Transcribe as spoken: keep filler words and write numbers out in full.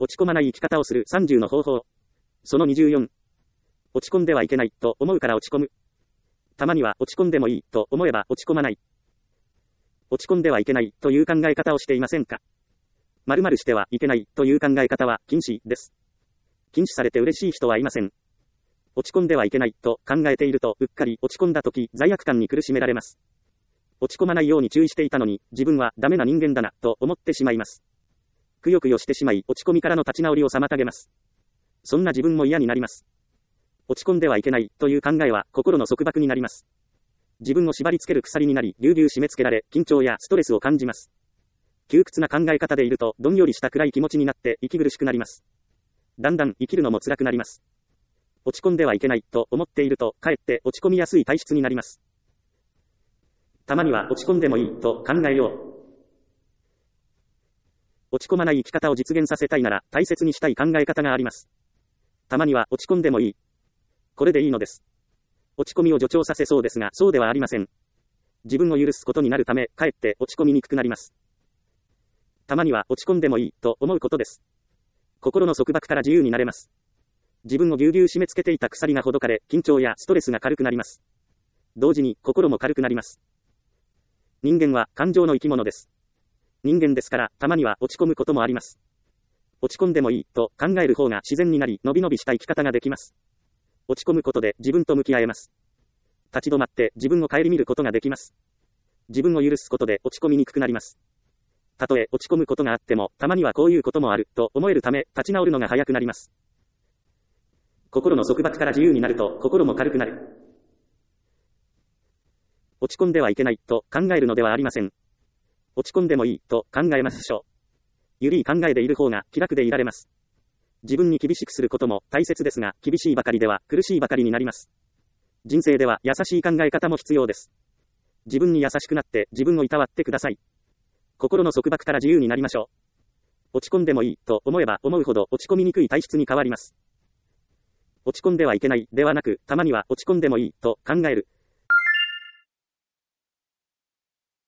落ち込まない生き方をするさんじゅうの方法。そのにじゅうよん。落ち込んではいけないと思うから落ち込む。たまには落ち込んでもいいと思えば落ち込まない。落ち込んではいけないという考え方をしていませんか？〇〇してはいけないという考え方は禁止です。禁止されて嬉しい人はいません。落ち込んではいけないと考えていると、うっかり落ち込んだ時、罪悪感に苦しめられます。落ち込まないように注意していたのに、自分はダメな人間だなと思ってしまいます。くよくよしてしまい、落ち込みからの立ち直りを妨げます。そんな自分も嫌になります。落ち込んではいけないという考えは心の束縛になります。自分を縛り付ける鎖になり、ぎゅうぎゅう締め付けられ、緊張やストレスを感じます。窮屈な考え方でいると、どんよりした暗い気持ちになって息苦しくなります。だんだん生きるのも辛くなります。落ち込んではいけないと思っていると、かえって落ち込みやすい体質になります。たまには落ち込んでもいいと考えよう。落ち込まない生き方を実現させたいなら、大切にしたい考え方があります。たまには落ち込んでもいい。これでいいのです。落ち込みを助長させそうですが、そうではありません。自分を許すことになるため、かえって落ち込みにくくなります。たまには落ち込んでもいいと思うことです。心の束縛から自由になれます。自分をぎゅうぎゅう締め付けていた鎖がほどかれ、緊張やストレスが軽くなります。同時に心も軽くなります。人間は感情の生き物です。人間ですから、たまには落ち込むこともあります。落ち込んでもいいと考える方が自然になり、のびのびした生き方ができます。落ち込むことで自分と向き合えます。立ち止まって自分を顧みることができます。自分を許すことで落ち込みにくくなります。たとえ落ち込むことがあっても、たまにはこういうこともあると思えるため、立ち直るのが早くなります。心の束縛から自由になると、心も軽くなる。落ち込んではいけないと考えるのではありません。落ち込んでもいいと考えましょう。ゆるい考えでいる方が気楽でいられます。自分に厳しくすることも大切ですが、厳しいばかりでは苦しいばかりになります。人生では優しい考え方も必要です。自分に優しくなって自分をいたわってください。心の束縛から自由になりましょう。落ち込んでもいいと思えば思うほど落ち込みにくい体質に変わります。落ち込んではいけないではなく、たまには落ち込んでもいいと考える。